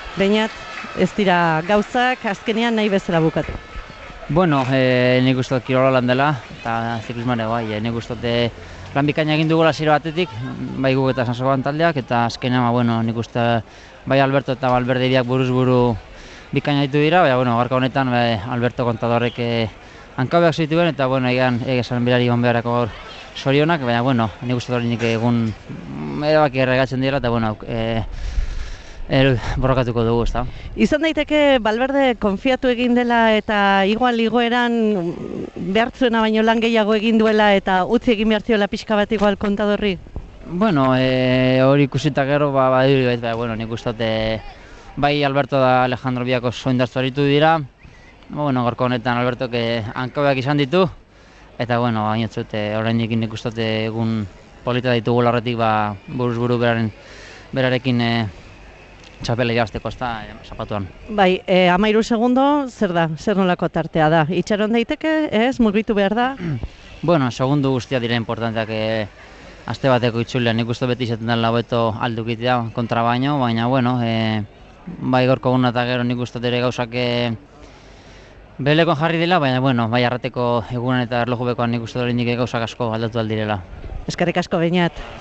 Beñat, ez dira gauzak azkenean nahi bezala bukatu. Bueno, nik uste dut kirola lan dela, eta ziklismoan bai, nik uste dut lan bikaina egin dugula zero batetik, bai guk eta Sansokoan taldeak, eta azkenean, nik uste bai Alberto eta Valverde biak buruz buru bikaina ditu dira, baina, gaurko honetan Alberto Contadorrek hankabeak zituen, eta, esan berari egon beharako gaur zorionak, baina, nik uste dut nik egun erabaki erregatzen dira, eta, borrokatuko dugu, ezta? Izan daiteke Valverde konfiatu egin dela eta igual igoeran behartzuena baino lan gehiago egin duela eta utzi egin behar ziola pixka bat igual Contadorri? Hori ikusita gero, nik uste dut bai Alberto da Alejandro biak oso indartsu aritu dira. Gaurko honetan Albertok hankabeak izan ditu, eta, bainotzut, oraindik nik uste dut egun polita ditugula horretik, buruz buru berarekin txapela irabazteko, ezta, zapatuan. Bai, 13 segundo, zer da, zer nolako tartea da? Itxaron daiteke, ez, mugitu behar da? Segundu guztia dira importanteak aste bateko itzulean, nik uste beti izaten dela hobeto aldukitea kontra baino, baina, bai gaurko eguna eta gero nik uste ere gauzak belekon jarri dela, baina, bai arrateko egunan eta erlojubekoan nik uste hori nik gauzak asko aldatu aldirela. Eskerrik asko, Beñat.